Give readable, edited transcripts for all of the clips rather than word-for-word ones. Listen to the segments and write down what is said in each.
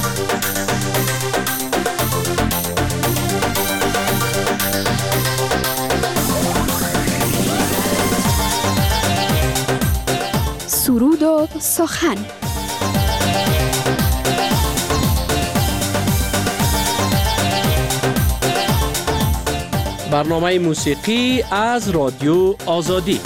سرود و سخن. برنامه موسیقی از رادیو آزادی.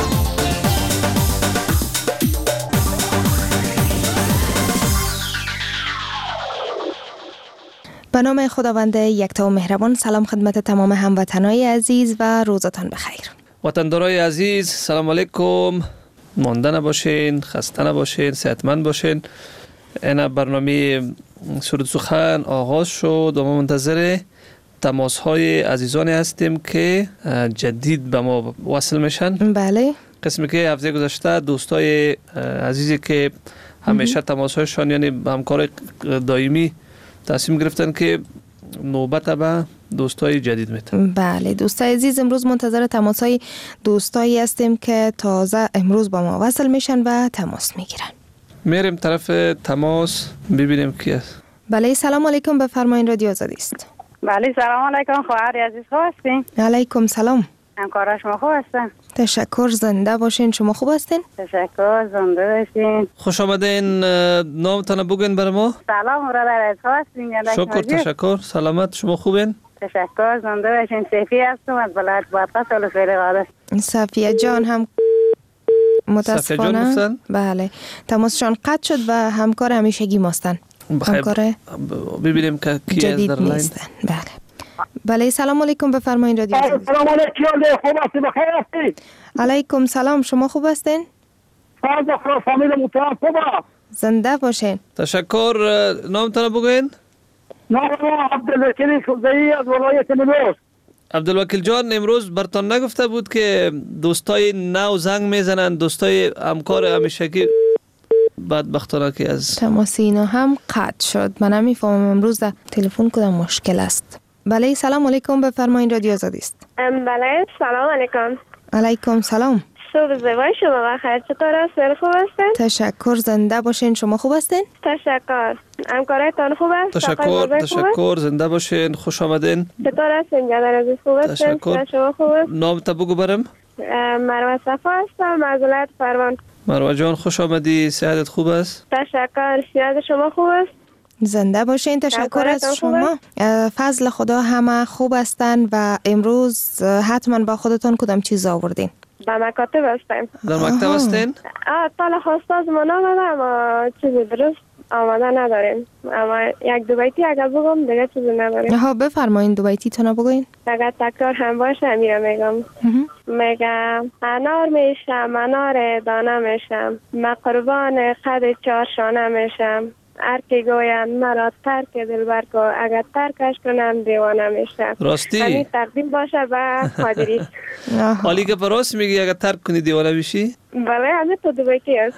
به نام خداوند یکتا و مهربان. سلام خدمت تمام هموطنای عزیز و روزتان بخیر. وطندارای عزیز سلام علیکم. مانده نباشین، خسته نباشین، صحتمند باشین. این برنامه سرود سخن آغاز شد و ما منتظر تماس های عزیزانی هستیم که جدید به ما وصل میشن. بله. قسمی که هفته گذشته دوستای عزیزی که همیشه تماس هایشان یعنی همکار دائمی تصمیم گرفتن که نوبت به دوستای جدید میتن. بله دوستای عزیز، امروز منتظر تماس های دوستایی هستیم که تازه امروز با ما وصل میشن و تماس میگیرن. میریم طرف تماس ببینیم کی است. بله سلام علیکم، بفرمایید رادیو آزادی است. بله سلام علیکم، خواهر عزیز خوب هستین؟ علیکم سلام. همکارا شما خوب هستن؟ تشکر، زنده باشین. شما خوب هستین؟ تشکر، زنده باشین. خوش آمدین. نامتان بگین برای ما. سلام برادر، خوب هستین؟ شکر، تشکر. سلامت، شما خوبین؟ تشکر، زنده باشین. صفیه هستم از ولایت بادغیس ولسوالی قادس. صفیه جان هم متاسفانه بله تماسشان قطع شد و همکار همیشگی ماستن. همکار ببینیم که کی از در لاین. بله. بله سلام علیکم، بفرمایید رادیو. سلام علیکم، خوب هستی؟ بخیر هستی؟ علیکم سلام، شما خوب هستین؟ فرض خدا فامیل محترم خوبه؟ زنده باشین. تشکر. نامتان بگوین. نام عبدالوکیل خزایی از ولایت نیمروز. عبدالوکیل جان، امروز برتان نگفته بود که دوستای نو زنگ میزنن، دوستای همکار همیشگی بدبختانه که از تماس اینا هم قطع شد. من نمیفهمم امروز در تلفن کدام مشکل است. بله سلام علیکم، بفرمایید رادیو آزادی است. بله سلام علیکم. علیکم سلام. صبح زیبای شما بخیر، چطور است؟ خوب هستین؟ تشکر، زنده باشین. شما خوب هستین؟ تشکر. همکارایتان خوب است؟ تشکر، زنده باشین. خوش آمدین. چطور هستین جناب عزیز؟ خوب هستین؟ شما خوب است؟ نام تا بگو برم. مروه صفا هستم از ولایت فروان. مروه جان خوش آمدی. صحتت خوب است؟ تشکر. صحت شما خوب است؟ زنده باشین. تشکر از شما. فضل خدا همه خوب هستن و امروز حتما با خودتون کدام چیز آوردین؟ در مکاتب هستیم. در مکتب هستین؟ طال خواسته از من آمده اما چیزی درست آمده نداریم. اما یک دو بیتی اگر بگم دیگه چیزی نداریم. ها بفرمایین دو بیتی تونو بگوین. اگر تکرار هم باشه میره میگم. میگم انار میشم، انار دانه میشم، من قربان قد چار شانه میشم. هر کی گویند مرا ترک دلبر کو، اگر ترکش کنم دیوانه میشم. راستی همین تقدیم باشه به قادری. حالی که راست میگی اگر ترک کنی دیوانه میشی؟ بله همین تو دو بیتی است.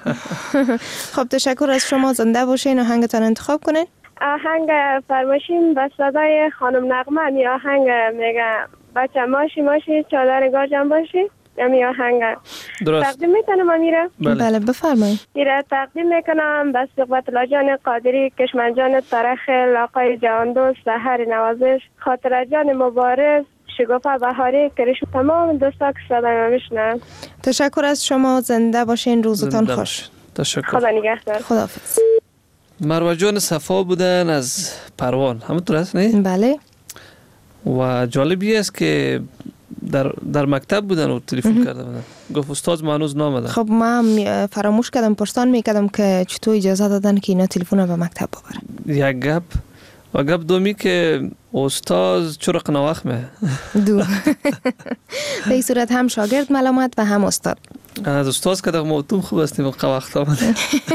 خب تشکر از شما، زنده باشین. آهنگتان انتخاب کنین. آهنگ فرمایشین به صدای خانم نغمه. می آهنگ میگه بچه ماشی ماشی چادر گاجم باشی. یعنی آهنگ درست تقدیم میکنم امیره. بله بفرمایید. ایره تقدیم میکنم به صحبت لاجان قادری، کشمنجان ترخل، آقای جهاندوست، سحر نوازش، خاطر جان مبارز، شگوفه بهاری، کریش تمام دوستا که صدای میشنن. تشکر از شما، زنده باشین. روزتان خوش. تشکر. خدا نگهدار. خداحافظ. مروه جان صفا بودن از پروان، همونطور است نه؟ بله. و جالبی است که در مکتب بودن و تلفن کرده بودن. گفت استاد ما هنوز نامدن. خب من فراموش کردم پرسان میکردم که چطور اجازه دادن که اینا تلفن به مکتب ببرن. یک گپ و گپ دومی که استاد چرا نواخمه دو به این صورت هم شاگرد ملامت و هم استاد. از استاد که ما توم خوب هستیم و قواخت آمده.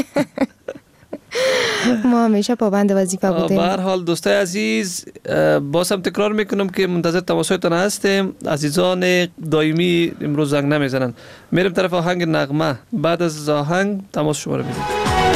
ما همیشه پابند وظیفه بودیم. به هر حال دوستای عزیز، باز هم تکرار میکنم که منتظر تماسهایتان هستیم. عزیزان دائمی امروز زنگ نمیزنن. میریم طرف آهنگ نغمه. بعد از آهنگ تماس شما رو میزنیم.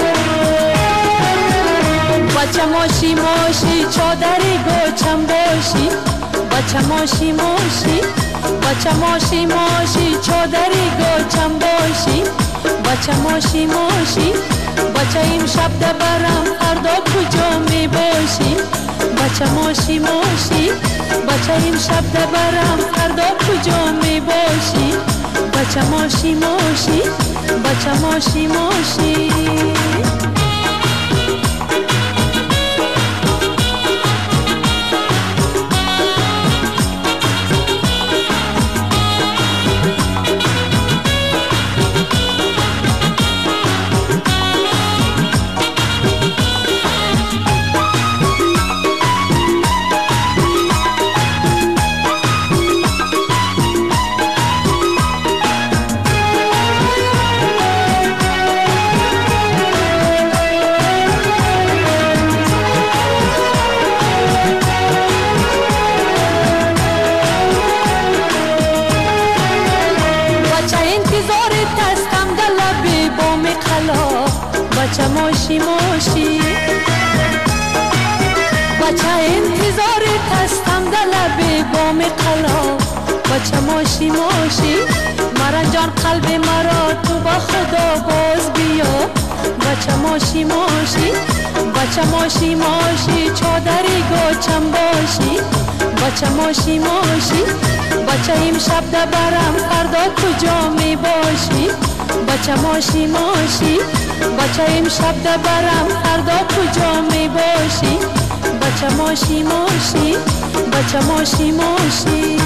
بچه ماشی ماشی چادری گوچم باشی، بچه ماشی ماشی، بچه ماشی ماشی چادری گوچم باشی، بچه ماشی ماشی، بچه این شب دبرم فردا کجا می ماشی ماشی بچه این شب دبرم فردا کجا می باشی بچه ماشی ماشی بچه ماشی ماشی بچه ماشی ماشی بچه انتظارت هستم در لب بام قلا بچه ماشی ماشی مرن جان قلب مرا تو با خدا باز بیا بچه ماشی ماشی بچه ماشی ماشی چادری گاچم باشی بچه ماشی ماشی بچه امشب دبرم فردا کجا می باشی بچه ماشی ماشی بچه امشب دبرم فردا کجا می باشی بچه ماشی ماشی بچه ماشی ماشی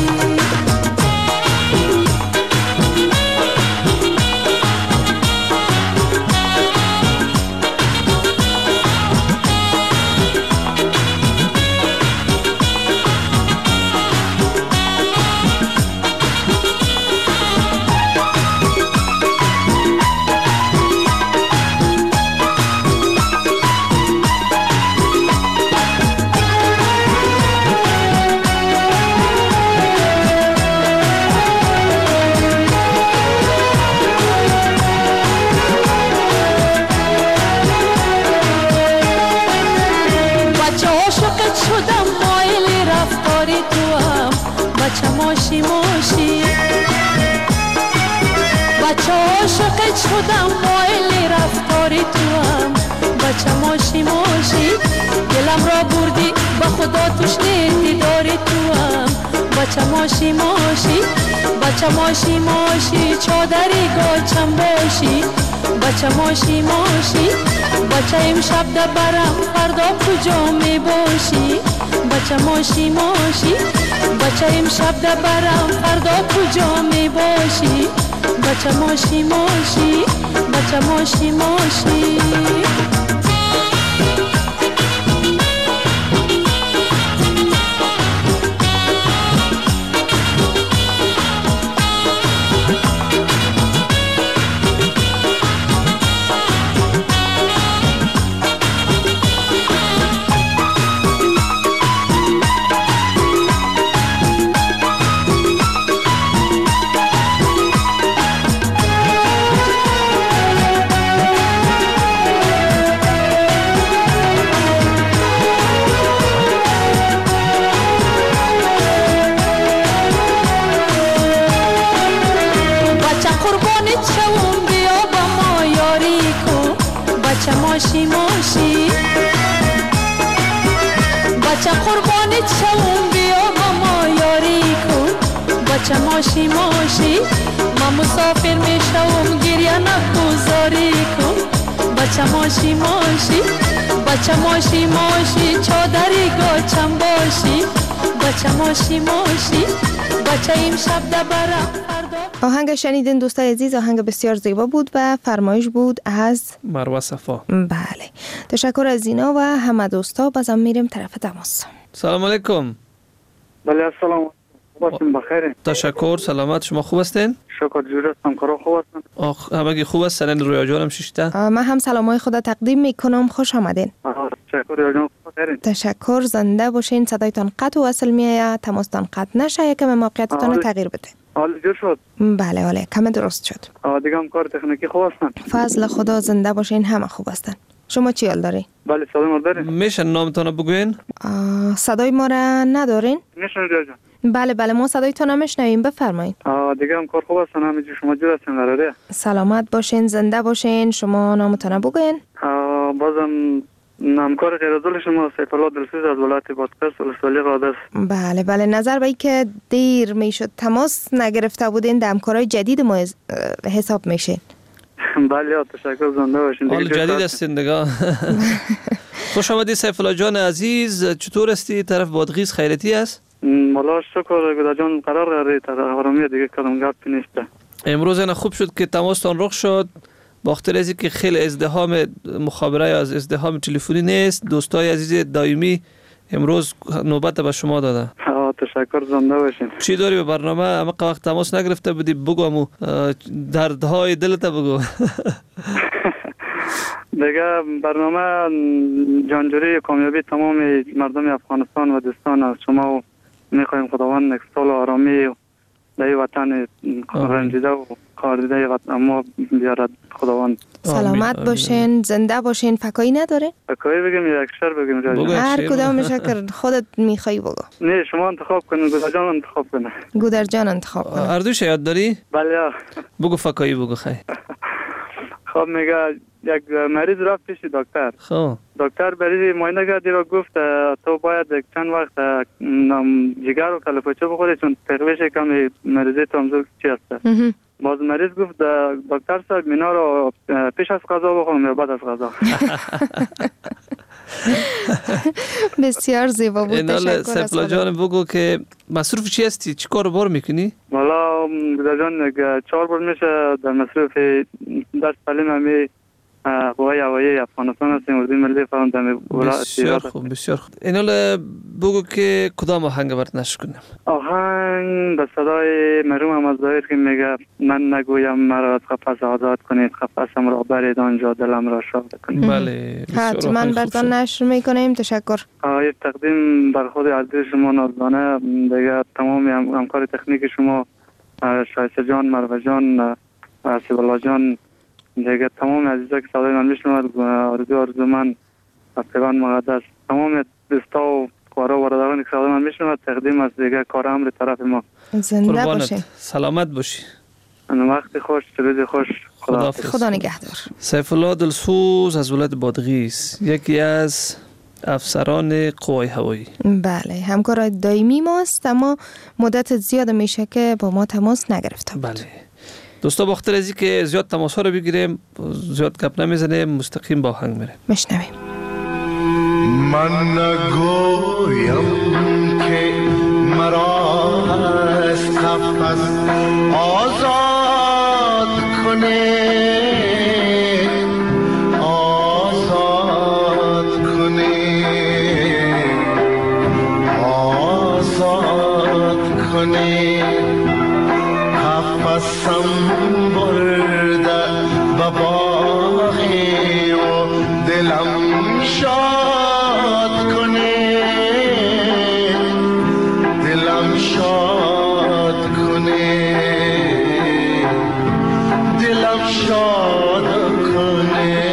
بچه ماشی ماشی بچه عاشقت شدم مایل رفتاری تو هم بچه ماشی ماشی دلم را بردی با خدا تشنه دیداری تو هم بچه ماشی ماشی بچه ماشی ماشی چادری گاچم باشی بچه ماشی ماشی بچه امشب دبرم فردا کجا می باشی بچه ماشی ماشی بچه امشب دبرم فردا کجا می باشی بچه ماشی ماشی بچه ماشی ماشی بچه ماشی ماشی بچه قربانت شوم بیا با ما یاری کن بچه ماشی ماشی من مسافر می شوم گریه نگذاری کن بچه ماشی ماشی بچه ماشی ماشی چادری گاچم باشی بچه ماشی ماشی بچه امشب دبرم آهنگ شنیدین دوستای عزیز، آهنگ بسیار زیبا بود و فرمایش بود از مروه صفا. بله، تشکر از اینا و همه دوستا. بازم میریم طرف تماس. سلام علیکم. بله سلام، خوب هستین؟ بخیرین؟ تشکر، سلامت. شما خوب هستین؟ شکر جوری هستم، کارا خوب هستن؟ همگی خوب است. سنن رویا جانم شیشته. من هم سلامای خدا تقدیم میکنم. خوش آمدین. تشکر رویا جان، بخیرین؟ تشکر، زنده باشین. صدایتان قطع و وصل میآید، تماستان قطع نشه، یکم موقعیتتان تغییر بده. حال جور شد؟ بله بله، کم درست شد. دیگه هم کار تکنیکی خوب هستن؟ فضل خدا، زنده باشین، همه خوب هستن. شما چی حال داری؟ بله صدای ما دارین؟ میشه نامتون بگوین؟ صدای ما را ندارین؟ میشنم رویا جان. بله بله، ما صدایتون نمیشنویم، بفرمایید. دیگه هم کار خوب هستن، همینجور شما جور هستین قراره؟ سلامت باشین، زنده باشین. شما نامتون بگوین. بازم همکار غیرعضل شما سیف الله دلسوز از ولایت بادغیس ولسوالی قادس. بله نظر به که دیر میشد تماس نگرفته بودین در همکارای جدید ما حساب میشه. بله تشکر، زنده باشین. حال جدید هستین دیگه. خوش آمدید سیف الله جان عزیز، چطور هستی؟ طرف بادغیس خیرتی است؟ مولا شکر گدا جان، قرار آرامی دیگه کدام گپ نیست. امروز اینا خوب شد که تماستان رخ شد. با خاطر از اینکه خیلی ازدحام مخابره یا از ازدحام تلفنی نیست، دوستای عزیز دائمی امروز نوبت به شما داده. تشکر، زنده باشین. چی داری به برنامه؟ اما وقت تماس نگرفته بودی، بگو امو دردهای دلت بگو. دیگه برنامه جانجوری کامیابی تمام مردم افغانستان و دوستان از شما و میخوایم خداوند یک سال آرامی در وطن رنجیده و کاردیده ما بیارد خداوند. سلامت باشین، زنده باشین. فکایی نداره؟ فکایی بگیم یا یک شعر بگیم؟ هر کدام شکر خودت میخوای بگو. نه شما انتخاب کنین، گودر جان انتخاب کنه. گودر جان انتخاب کنه. اردوش یاد داری؟ بله. بگو فکایی بگو خیلی. خب میگه یک مریض رفت پیش دکتر. خب دکتر برای معاینه کرد و گفت تو باید چند وقت جگر و کلپاچه بخوری چون تقویش کم مریضی تامزو چی هست. باز مریض گفت دکتر صاحب اینا رو پیش از غذا بخورم یا بعد از غذا. بسیار زیبا بود. اینال سیف الله جان بگو که مصروف چی هستی؟ چی کار بار میکنی؟ والا گودر جان 4 بار میشه در مصروف درس تعلیم همی قوای هوایی افغانستان هستیم، اردوی ملی فرمان. بسیار خوب بسیار خوب. اینال بگو که کدام آهنگ برات نشر کنیم؟ آهنگ به صدای مرحوم احمد ظاهر که میگه من نگویم مرا از قفس آزاد کنید، قفسم را برید آنجا دلم را شاد کنید. بله حتما براتون نشر میکنیم. تشکر. یک تقدیم بر خود عزیز شما نازدانه، دیگه تمام همکار تکنیک شما شایسته جان، مروه جان، سیف الله جان، دیگه تمام عزیزا که صدای من میشنوند، آرزو من از پیوند مقدس، تمام دوستا و کارا و برادرانی که صدای من میشنوند تقدیم از دیگه کار امر طرف ما. زنده باشی، سلامت باشی. وقت خوش، روز خوش. خدا نگهدار. سیف الله دلسوز از ولایت بادغیس، یکی از افسران قوای هوایی. بله همکار دائمی ماست، اما مدت زیاد میشه که با ما تماس نگرفته بود. بله دوستا، با خاطر از اینکه زیاد تماس ها رو بگیریم، زیاد گپ نمیزنیم، مستقیم با آهنگ میریم. میشنویم. من نگویم که مرا از قفس آزاد کنه، آزاد کنه، آزاد کنه. قفسم برده و باغی و دلم شاد کنه، دلم شاد کنه، دلم شاد کنه.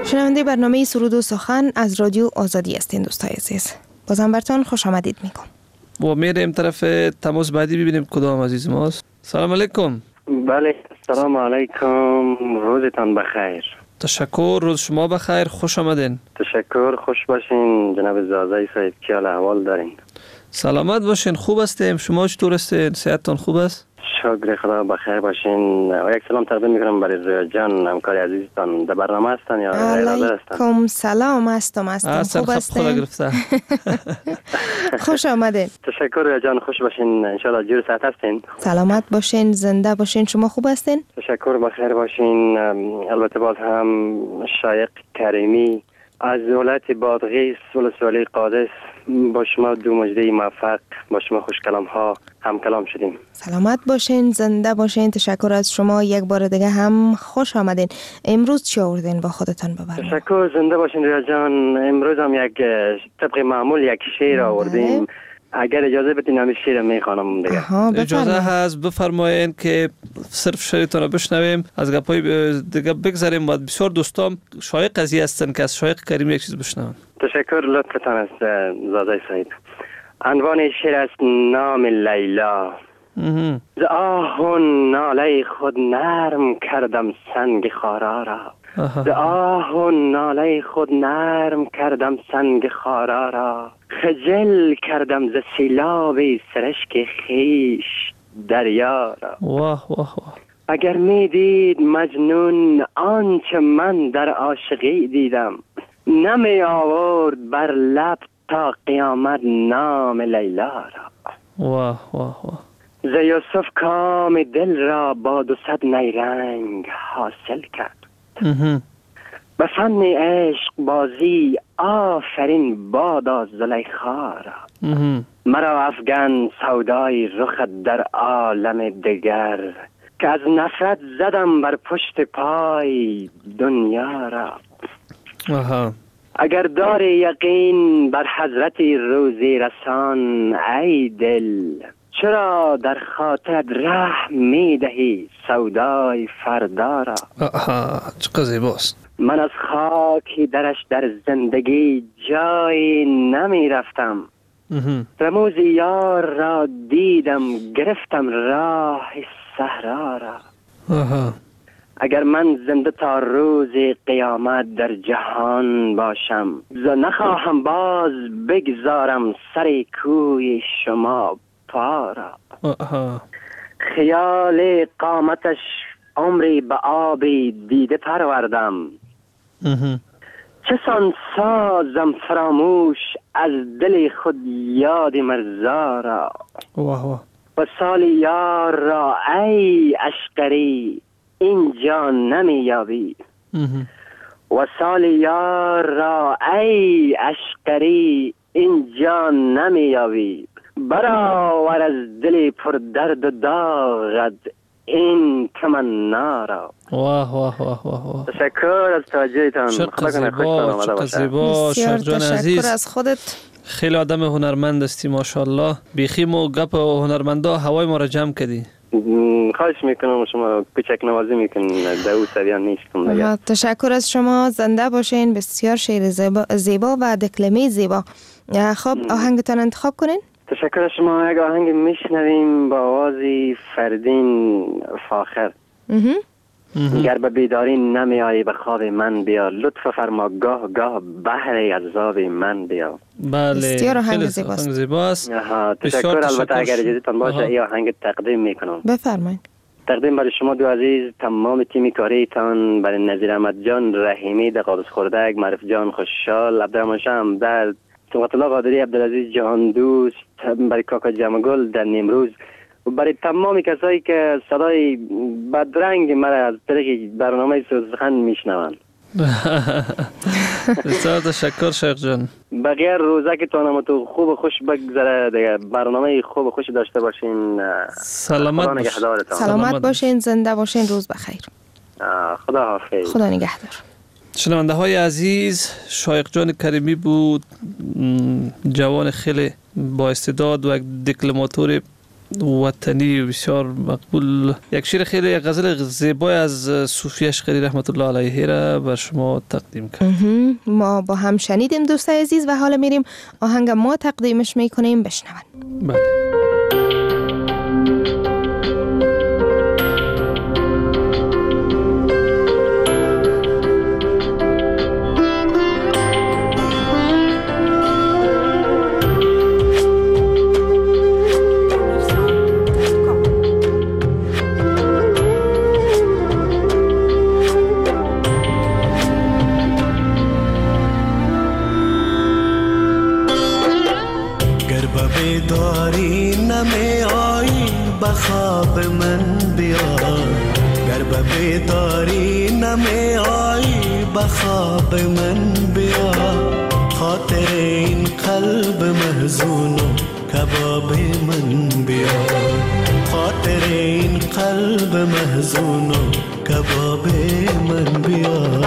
شنونده برنامه سرود و سخن از رادیو آزادی هستین دوستای عزیز. بازم برتان خوش آمدید میگم. و میریم طرف تماس بعدی ببینیم کدام عزیز ماست. سلام علیکم. بله سلام علیکم، روزتان بخیر. تشکر، روز شما بخیر، خوش آمدین. تشکر، خوش باشین جناب زازای صاحب، که حال احوال دارین؟ سلامت باشین، خوب هستیم. شما چطور هستین؟ صحتتان خوب است؟ شکر خدا بخیر باشین. و یک سلام تقدیم میکنم برای رویا جان، همکار عزیزتان. در برنامه هستن یا غیر حاضر هستن؟ علیکم سلام، هستم خوب هستین؟ خوش آمدین. تشکر رویا جان، خوش باشین، انشالله جور صحت هستین. سلامت باشین، زنده باشین. شما خوب هستین؟ تشکر، بخیر باشین. البته باز هم شایق کریمی از ولایت بادغیس ولسوالی قادس با شما دو مجده موفق، با شما خوش کلام ها هم کلام شدیم. سلامت باشین، زنده باشین. تشکر از شما یک بار دیگه هم خوش آمدین. امروز چی آوردین با خودتان ببرین؟ تشکر، زنده باشین ریا جان. امروز هم یک طبق معمول یک شعر آوردیم. اگر اجازه بدین همین شعر میخوانم دیگه. اجازه هست بفرمایین که صرف شعرتون رو بشنویم، از گپای دیگه بگذاریم. بعد بسیار دوستام شایق قضیه هستن که از شایق کریم یک چیز بشنون. تشکر، لطفتان است زاده صاحب. عنوان شعر است نام لیلا. ز آه و ناله خود نرم کردم سنگ خارا را. ز آه و ناله خود نرم کردم سنگ خارا را. خجل کردم ز سیلاب سرشک خیش دریا را. واه واه واه. اگر می دید مجنون آنچه من در عاشقی دیدم، نمی آورد بر لب تا قیامت نام لیلا را. واه واه واه. ز یوسف کام دل را با 200 نیرنگ حاصل کرد. به فن عشق بازی آفرین بادا زلیخا را. مرا افغان سودای رخت در عالم دگر، که از نفرت زدم بر پشت پای دنیا را. اگر داری یقین بر حضرت روزی رسان ای دل، چرا در خاطرت رحم می دهی سودای فردا را. چقدر زیباست. من از خاکی درش در زندگی جایی نمی رفتم. رموز یار را دیدم گرفتم راه صحرا را. اگر من زنده تا روز قیامت در جهان باشم، نخواهم باز بگذارم سر کوی شما پا را. خیال قامتش عمری به آبی دیده پروردم. چه سان سازم فراموش از دل خود یاد مرزا را. و سال یار را ای عشقری اینجا نمی یابی. و سال یار را ای عشقری اینجا نمی یابی. برآور از دل پر درد و داغت این تمنا را. واه واه واه واه. تشکر از توجهتان. چقدر زیبا، چقدر زیبا. شایق جان عزیز، تشکر از خودت. خیلی آدم هنرمند هستی ماشاءالله. بیخیم و گپ و هنرمندا هوای ما را جمع کردی. خواهش میکنم، شما کوچک نوازی میکنین، در او سریان نیستم دیگه. تشکر از شما، زنده باشین. بسیار شعر زیبا و دکلمه زیبا. خب آهنگتان انتخاب کنین. تشکر از شما. یک آهنگ میشنویم با آوازی فردین فاخر. گر به بیداری نمی آیی به خواب من بیا، لطف فرما گاه گاه بحر عذاب من بیا. بله، بسیار آهنگ زیباست. تشکر. البته اگر اجازهتان باشه این آهنگ تقدیم میکنم. بفرمایید. تقدیم برای شما دو عزیز، تمام تیم کاریتان، برای نظیر احمد جان رحیمی در قادس خردک، معرف جان خوشحال، عبدالرحمن شام در صبغت الله قادری، عبدالعزیز جهان دوست، برای کاکا جمگل در نیمروز، و برای تمام کسایی که صدای بدرنگ مرا از طریق برنامه سرود سخن میشنوند. بسیار تشکر شایق جان. بقیه روزه که تانم تو خوب و خوش بگذره دیگه، برنامه خوب و خوش داشته باشین. سلامت باشین، زنده باشین، روز بخیر. خدا حافظ. خدا نگهدار. شنونده های عزیز، شایق جان کریمی بود، جوان خیلی با استعداد و یک دکلماتور وطنی و بسیار مقبول. یک شعر خیلی غزل زیبای از صوفی اشقری رحمت الله علیه را بر شما تقدیم کردیم. ما با هم شنیدیم دوستای عزیز و حالا میریم آهنگ ما تقدیمش میکنیم بشنون. بله. داری نمی آیی بخواب من بیا گر به بیداری نمی آیی بخواب من بیا خاطر این قلب محزون و کباب من بیا خاطر این قلب محزون و کباب من بیا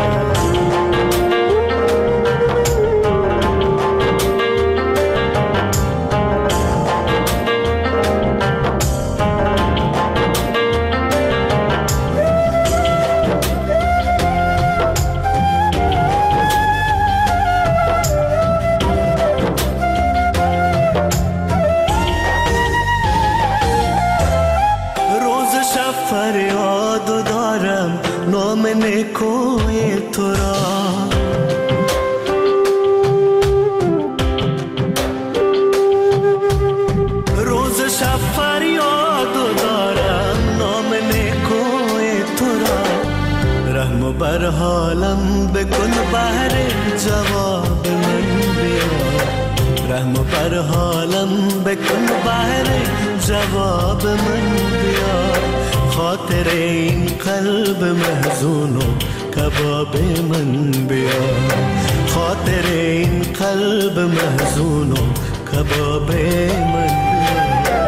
فریاد دارم نام نکوی تو را روز شب فریاد دارم نام نکوی تو را رحم بر حالم بکن بهر جواب من بیا رحم بر حالم بکن بهر جواب من بیا خاطر این قلب محزون و کباب من بیا خاطر این قلب محزون و کباب من بیا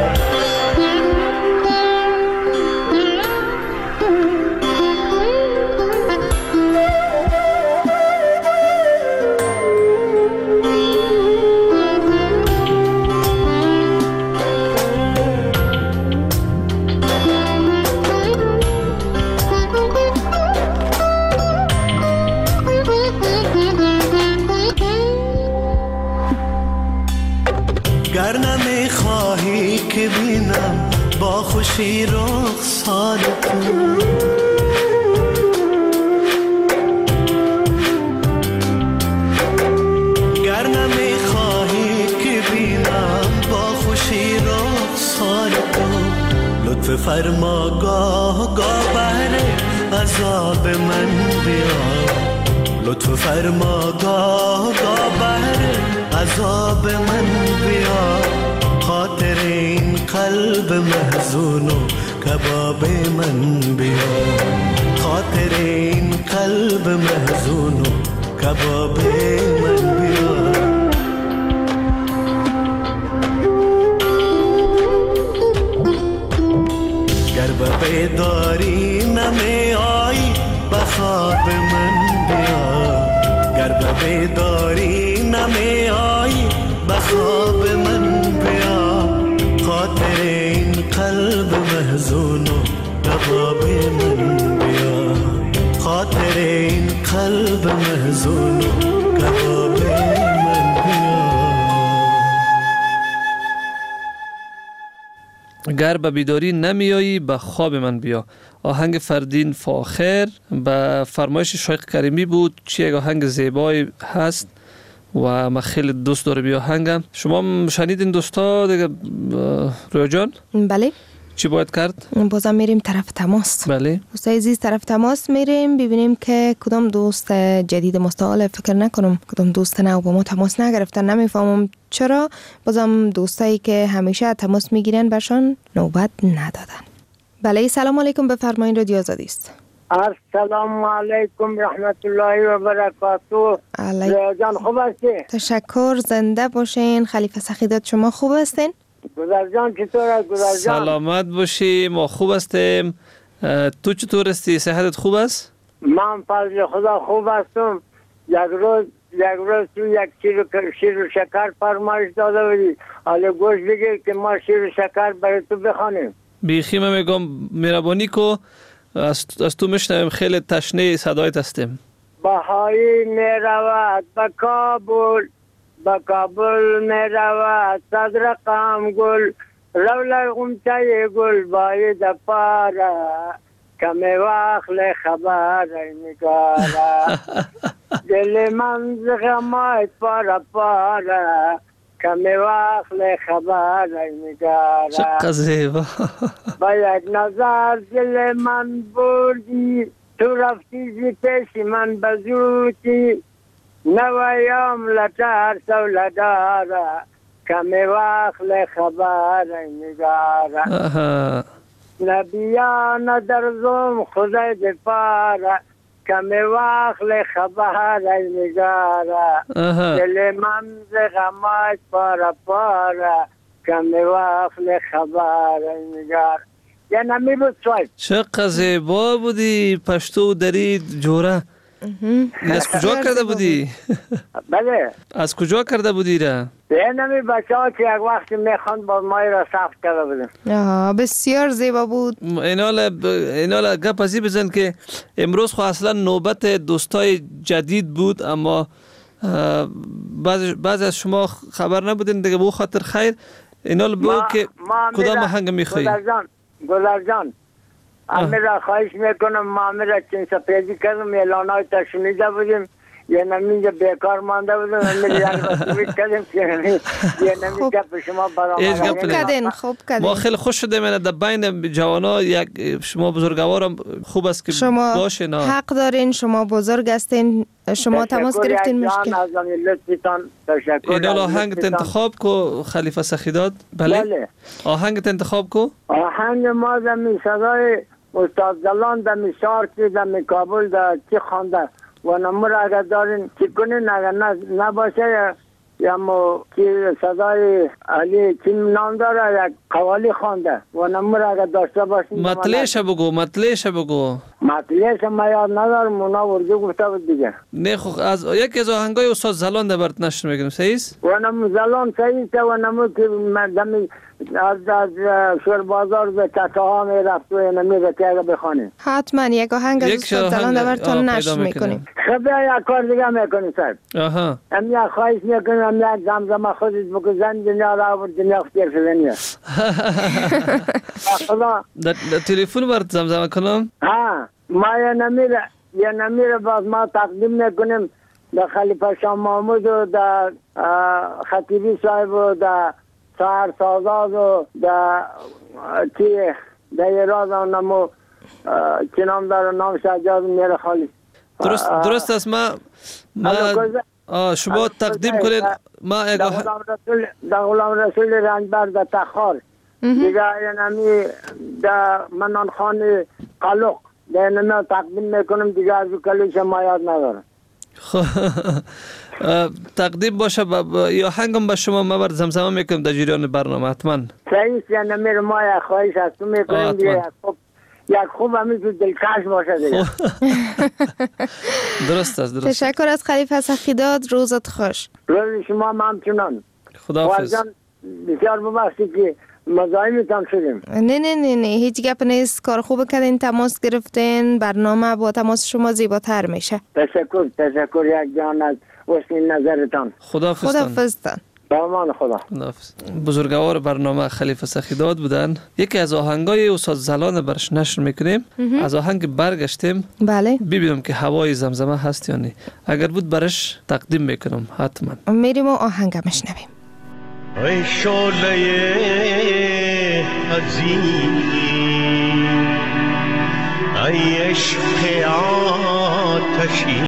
گر نمیخواهی که بینم با خوشی رخسار تو گر نمیخواهی که بینم با خوشی رخسار تو لطف فرما گاه بهر عذاب من بیا لطف فرما گاه بهر عذاب من بیا خاطر این قلب محزون و کباب من بیا خاطر این قلب محزون و کباب من بیا گر به بیداری نمی آیی بخواب من بیا گر به بیداری نمی آیی بخواب من بیا خاطر این قلب محزون و کباب من بیا خاطر این قلب محزون و کباب من بیا گر به بیداری نمیایی به خواب من بیا. آهنگ فردین فاخر به فرمایش شایق کریمی بود. چی یک آهنگ زیبایی هست و من خیلی دوست دارم این آهنگم. شما شنیدین دوستا دیگه رویا جان؟ بله. چی باید کرد؟ بازم میریم طرف تماس. بله. دوستای عزیز طرف تماس میریم ببینیم که کدام دوست جدید مستقل فکر نکنم کدام دوست نو با ما تماس نگرفتن. نمیفهمم چرا بازم دوستایی که همیشه تماس میگیرن برشان نوبت ندادن. بله سلام علیکم بفرمایید رادیو آزادی است. السلام علیکم رحمت الله و برکاته. ریا جان خوب هستی؟ تشکر زنده باشین. خلیفه سخیدات شما خوب هستین؟ گذر جان چطور است گذر جان؟ سلامت باشی ما خوب هستیم. تو چطور هستی؟ صحتت خوب است؟ من فضل خدا خوب هستم. یک روز تو یک شیر و شکر فرمایش داده بودی حالا گوش بگیر که ما شیر و شکر برای تو بخوانیم. بیخی من میگم مهربانی کو از تو میشنویم، خیلی تشنه صدایت هستیم. بهایی میرود به کابل، به کابل میرود صدر قام گل، رولای غمچه گل باید پاره، کمی وقت خبر نگاره، دل من زغمای پاره پاره، کمی وقت خبر نگاره. چقدر زیبا. با یک نظر دل من بردی، تو رفتی زی پیش من بزودی، نویم لطر سوله داره، کمی وقت خبر نگاره. نبیان در زم خدای دپاره، کمی وقت خبر نگاره، دل من زغمای پاره پاره، کمی وقت خبر نگاره. یه نمی بود سوال. چقدر زیبا بودی، پشتو درید جوره. از کجا کرده بودی؟ بله. از کجا کرده بودی را؟ یه نمی بچه ها که یک وقتی میخواند با مای را ثبت کرده بودیم. بسیار زیبا بود. اینال گپ ازی بزن که امروز خو اصلا نوبت دوستای جدید بود، اما بعض از شما خبر نبودین دیگه، بو خاطر خیر اینال بگو که کدام آهنگ میخوایی؟ گلر جان امیرا خواهش میکنم، ما امیرا چین سپیدی کردم، اعلانای تا شنیده بودیم، یه نمیجا بیکار مانده بودم، امیرا یعنی بسیمید کردیم که یه نمیجا به شما برامد. خوب کردین. ما خیلی خوش شدیم در بین جوانا یک شما بزرگوارم خوب است که شما باشه. حق دارین، شما بزرگ هستین، شما تماس گرفتین مشکل. اینال آهنگت انتخاب کو خلیفه سخیداد. بله آهنگت انتخاب کو. آهنگ ما دمی صدای استاد زلان دمی شارکی دمی کابل دا چی خانده و نمور اگر دارین چی کنین، اگر نباشه یا مو که صدای علی چی نام داره یک قوالی خانده و نمور اگر داشته باشین. مطلعش بگو. مطلعش ما یاد ندارم، اونا ورزو گفته بود دیگه. نه خب از یکی از آهنگای استاد زلان در برات نشر میگیرم. صحیح است؟ و نمو زلان صحیح است و نمو که دمی از شور بازار به چکه ها می رفت و نمی رکیه بخوانیم. حتما یک آهنگ از استاد زلان در براتون نشر میکنیم. خب یک کار دیگه میکنیم صاحب. ام یک خواهش میکنیم، ام یک زمزمه خودت بکن، زن دنیا را و دنیا اختیر شدنیه. در تلفن برات زمزمه کنم؟ ما یه نمیره باز ما تقدیم میکنیم در خلیفه شاه محمود و در خطیبی صاحب و در سهر سازاد و در ایراز و نمو چی نام داره، نام شجاز میره خالی. درست است. ما شما تقدیم کنید. ما در غلام رسول رنجبر در تخار دیگه نمی در منان خان قلق در نمی تقدیم میکنم دیگه، از کلیش ما یاد ندارم. تقدیم باشه یا هنگم به شما ما بر زمزمه میکنم در جریان برنامه. حتما صحیح است. یعنی نمیر ما یک خواهش از تو میکنیم دیگه، یک خوب همی تو دلکش باشه دیگه. درست است. تشکر از خلیفه سخیداد، روزت خوش. روز شما همچنان. خداحافظ. بسیار ببخشید که مزاحمتان شدیم. نه هیچ گپ نیست، کار خوب کردین، تماس گرفتین، برنامه با تماس شما زیباتر میشه. تشکر یک جان از حسن نظرتان. خداحافظتان. با امان خدا. بزرگوار برنامه خلیفه سخیداد بودن. یکی از آهنگای استاد زلان برش نشر میکنیم. از آهنگ برگشتیم. بله. ببینم که هوای زمزمه هست یا نه. اگر بود برش تقدیم میکنم. حتما میریم و آهنگ میشنویم. ای شعله عزیز، ای عشق آتشی،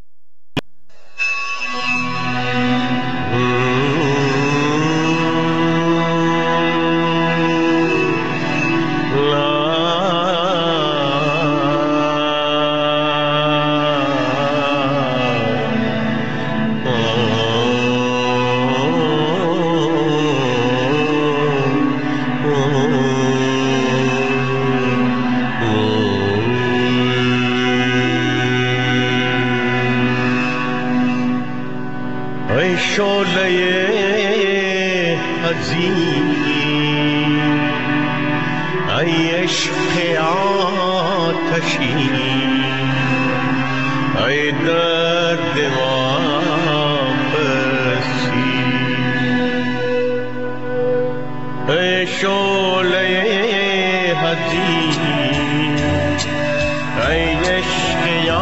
شعله حزین ای عشق آتشین ای درد واپسی ای شعله حزین ای عشق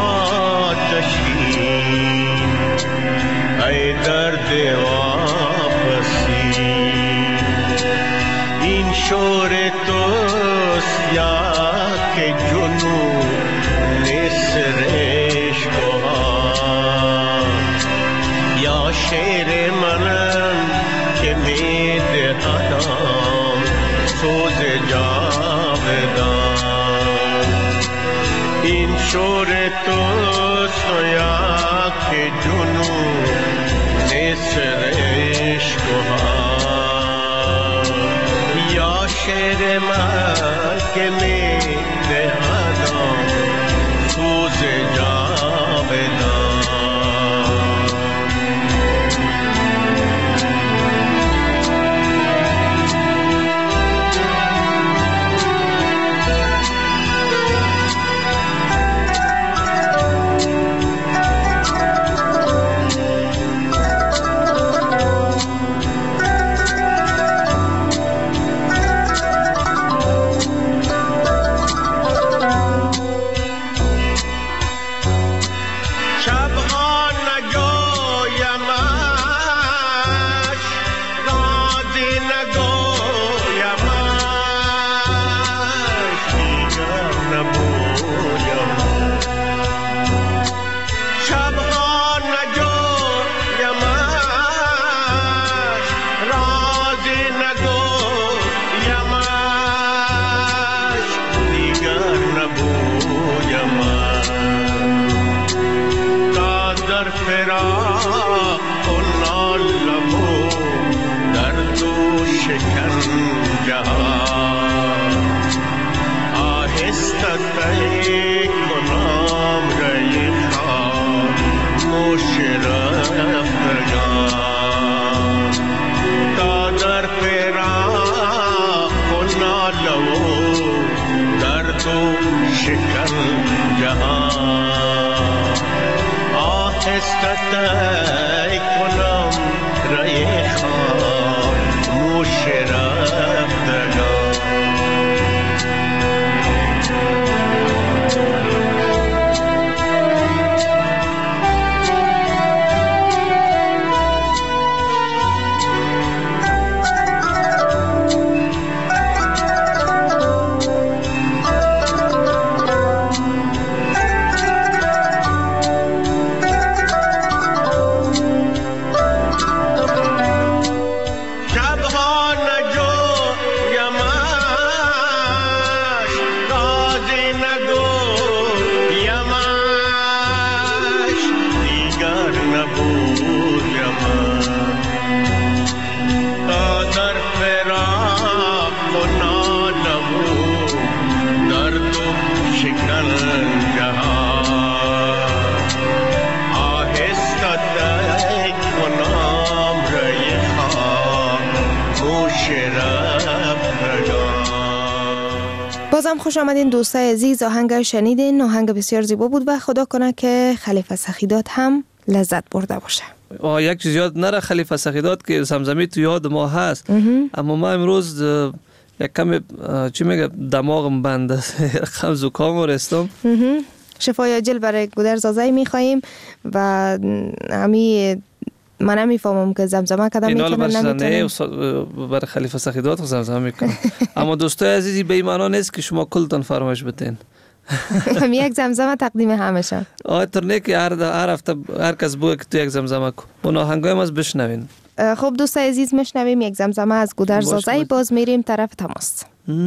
آتشین ای درد واپسی این شور توست یا که جنون نصر عشقها یا شعر منم که می دهدم سوز جاودان این شور توست یا که جنون نصر عشقها یا شعر من که می دهدم سوز جاودان بازم خوش آمدین دوستای عزیز. آهنگ شنیدین، آهنگ بسیار زیبا بود و خدا کنه که خلیفه سخیدات هم لذت برده باشه. یک چیز یاد نره خلیفه سخیدات که زمزمه تو یاد ما هست، اما ما امروز یک کم چی میگه دماغم بند است، خم زکام و رستم. شفای عاجل برای گودرزازی میخواییم و همی من نمیفهمم که زمزمه کدام میکنه نمیتونم برای خلیفه سخیدات زمزمه میکنم. اما دوستای عزیزی به این معنا نیست که شما کلتان فرمایش بتین. هم یک زمزمه تقدیم همشه. ترنه که هر هفته هر کس بگه که تو یک زمزمه کن. اون آهنگای ما از بشنوین. خب دوستای عزیز میشنویم یک زمزمه از گودرزازی، باز میریم طرف تماس.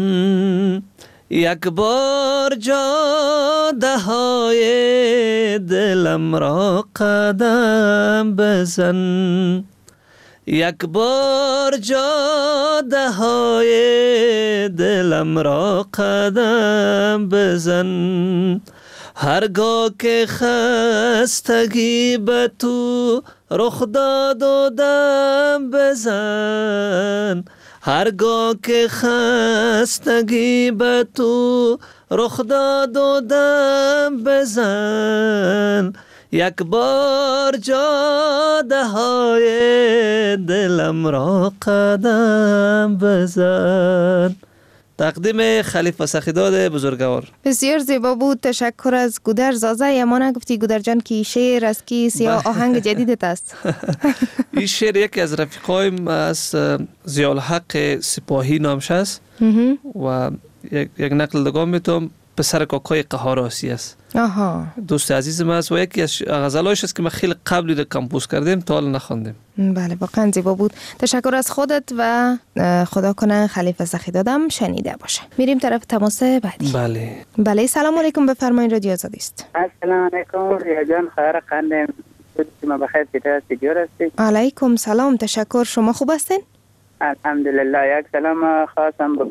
یک بار جاده های دلم را قدم بزن، یک بار جاده های دلم را قدم بزن، هرگاه که خستگی به تو رخ داد و دم بزن، هرگاه که خستگی به تو رخ داد و دم بزن، یک بار جاده های دلم را قدم بزن. تقدیم خلیفه سخیداد بزرگوار. بسیار زیبا بود. تشکر از گودر زازه. اما نگفتی گودر جان که شعر از کیست یا آهنگ جدیدت است؟ این شعر یکی از رفیقایم از ضیاءالحق سپاهی نامش است و یک نقل دگاه میتونم پسر کاکای قهاراسی است. دوست عزیزم است و یکی از غزلایش است که ما خیلی قبلی ده کمپوز کردیم تا حالا نخواندیم. بله واقعا زیبا بود. تشکر از خودت و خدا کنه خلیفه سخیدادم شنیده باشه. میریم طرف تماس بعدی. بله سلام علیکم، بفرمایید رادیو آزادی است. السلام علیکم ریا جان، خیر قندم شما بخیر چطور هستی؟ علیکم سلام، تشکر. شما خوب هستین؟ الحمدلله. یک سلام خاصم بگو.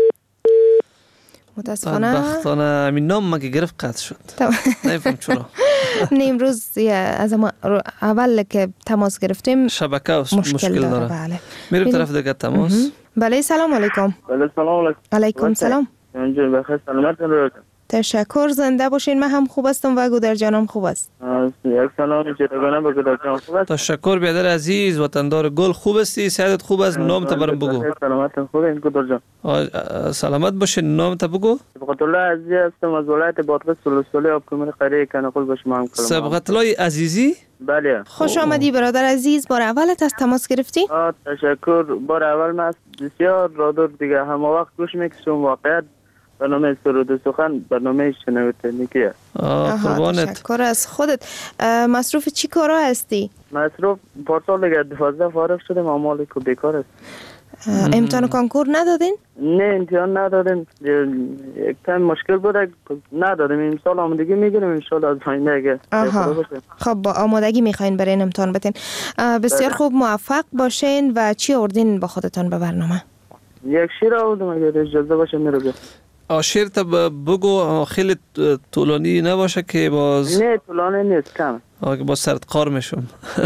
متاسفانه بدبختانه همین نام ما که گرفت قطع شد. نمیفهم چرا. امروز از اول که تماس گرفتیم شبکه مشکل داره. بله. میریم طرف دیگه تماس. بله سلام علیکم. بله سلام علیکم. علیکم سلام. اینجا بخیر سلامتون رو. تشکر، زنده باشین. من هم خوب هستم و گودر جانم خوب است. یک سلام جداگانه به گودر جان خوب است. تشکر بیادر عزیز، وطندار گل. خوب هستی؟ صحتت خوب است؟ نام تا برام بگو. سلامتون خوبه گودر جان؟ سلامت باشین. نام تا بگو. سبقت الله عزیزی هستم از ولایت بادغیس سلسله آبکمر قریه کنقل به شما هم کلام. سبقت الله عزیزی؟ بله. خوش آمدی برادر عزیز. بار اولت از تماس گرفتی؟ تشکر. بار اول من بسیار رادار دیگه هم وقت گوش میکشم. واقعیت برنامه سرود سخن برنامه شنوتنیکی است. قربانت. تشکر از خودت. مصروف چی کارا هستی؟ مصروف پارسال دیگه 12 فارغ شدم، اعمال کو بیکار است. امتحان کنکور ندادین؟ نه امتحان ندادیم. یک کم مشکل بود ندادیم. این سال آمادگی میگیریم ان شاء الله از آینده اگه. خب با آمادگی میخواین برین امتحان بتین. بسیار خوب، موفق باشین. و چی آوردین با خودتان به برنامه؟ یک شیر آوردم اگه اجازه باشه میره. شعر تا بگو، خیلی طولانی نباشه که باز. نه طولانی نیست، کم. باز سرت قار میشم.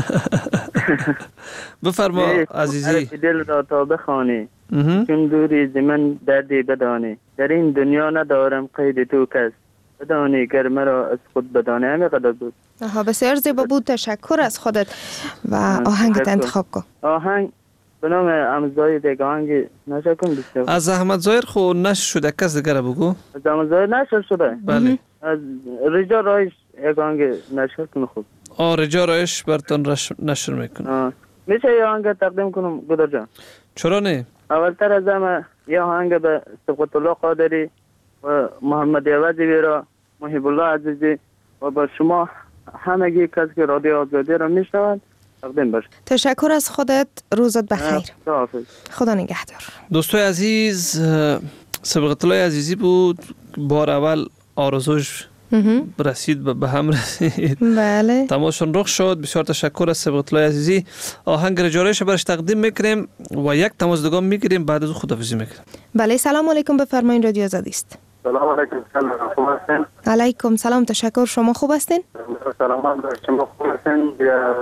بفرما عزیزی. دل را تا بخوانی چون دوری ز من دردی بدانی، در این دنیا ندارم قید تو کس، بدانی گر مرا از خود بدانی. همه قدر بود. بسیار زیبا بود. تشکر از خودت. و آهنگت انتخاب کن. آهنگ به نام احمد زاهر دیگه آهنگ نشه کن بسیار. از احمد زاهر خو نشر شده، کس دیگر بگو. از احمد زاهر نشر شده؟ بله. از رجا رایش یک آهنگ نشر کن خوب. رجا رایش براتون نشر میکنم. میشه یه آهنگ تقدیم کنم گودر جان؟ چرا نه؟ اولتر از همه یه آهنگ به سبقت الله قادری و محمد عوضی بیرا، محب الله عزیزی و با شما همگی کسی که رادیو آزادی را میشنوند تقدیم باشه. تشکر از خودت. روزت بخیر. خدا نگهدار. دوستای عزیز، سبقت الله عزیزی بود. بار اول آرزوش رسید به هم رسید. بله. تماشون رخ شد. بسیار تشکر از سبقت الله عزیزی. آهنگ رجارش برش تقدیم میکنیم و یک تماس دیگه میگیریم، بعد از خداحافظی میکنیم. بله سلام علیکم، بفرمایید رادیو آزادی است. سلام علیکم. خوب هستین؟ علیکم سلام، تشکر. شما خوب هستین؟ سلام. شما خوب هستین؟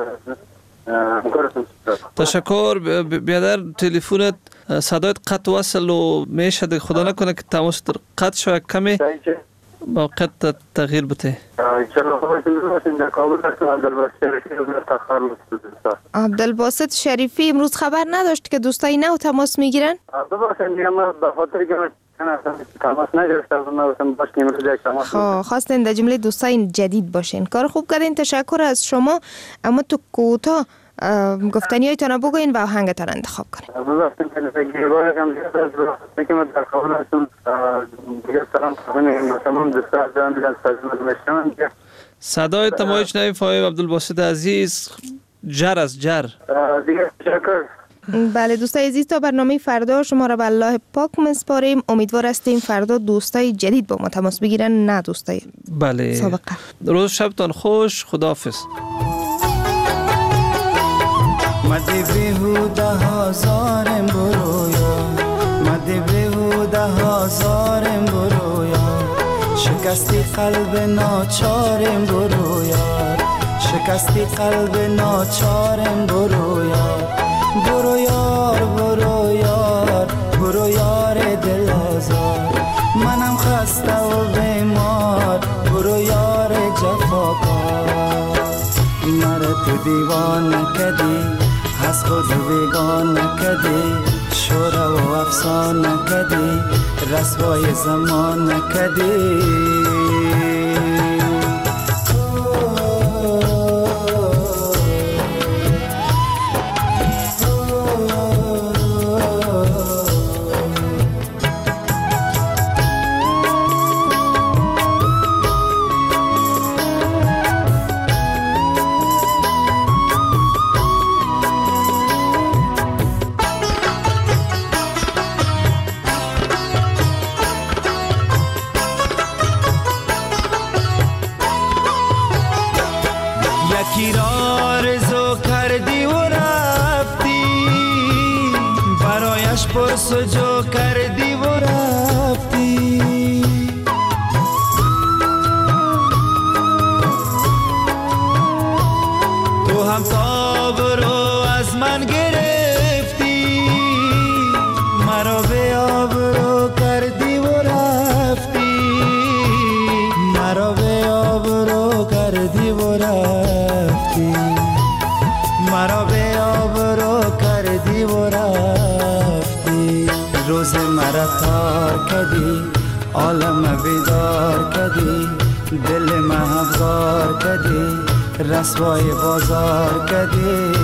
تشکر. بیادر تلفنت صدایت قطع وصل و میشه خدا نکنه که تماس قطع شوه کمی موقع تغییر بده. عبدالباسط شریفی امروز خبر نداشت که دوستای نو تماس میگیرن؟ خواستین در جمله دوستای جدید باشین. کار خوب کردین، تشکر از شما. اما تو کوتاه گفتنی هایتان بگوین و آهنگتان انتخاب کنین. صدای تمایش نمیفهمیم عبدالباسط عزیز. جر از جر. بله دوستای عزیز، تا برنامه فردا شما را به الله پاک مسپاریم. امیدوار هستیم فردا دوستای جدید با ما تماس بگیرن، نه دوستای بله سابقه. روز شبتان خوش. خداحافظ. مدی بیهوده هزارم برویا، مدی بیهوده هزارم برویا، شکر شکستی قلب ناچارم برو یار، شکستی قلب ناچارم برو یار، برو یار برو یار برو یار دل آزار، منم خسته و بیمار برو یار جفاکار. مرا تو دیوانه کدی از خود بیگانه کدی، شوره و افسانه کدی رسوای زمانه کدی. یکی را آرزو کردی و رفتی، برایش پرسجو کردی و رفتی. تو هم تاب رو از من گرفتی، مرا به آبرو کردی و رفتی، مرا به آبرو کردی و رفتی، مرا به آبرو کردی و رفتی. روز مرا تار کدی، عالم بیدار کدی، دل محفظار کدی، رسوای بازار کدی.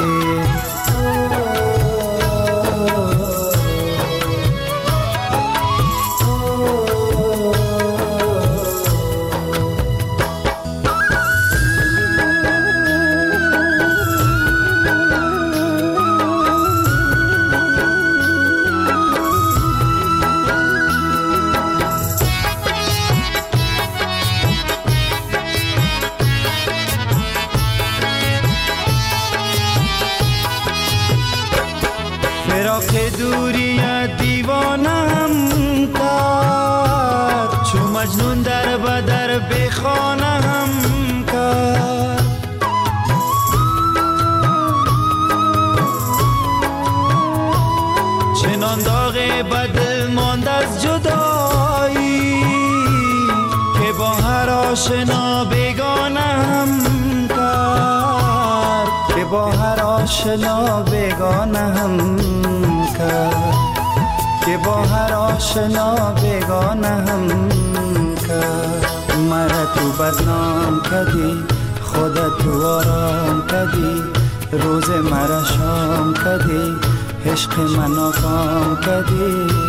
فراق دوری دیوانم کرد، چو مجنون در بدر بخانم کرد. چنان داغ بدل ماند از جدایی، که با هر آشنا بگانم کرد، که با هر آشنا بگانم کرد، که با هر آشنا بگانم کرد. مرا تو بدنام کدی، خودت تو آرام کدی، روز مرا شام کدی، عشق من ناکام کدی.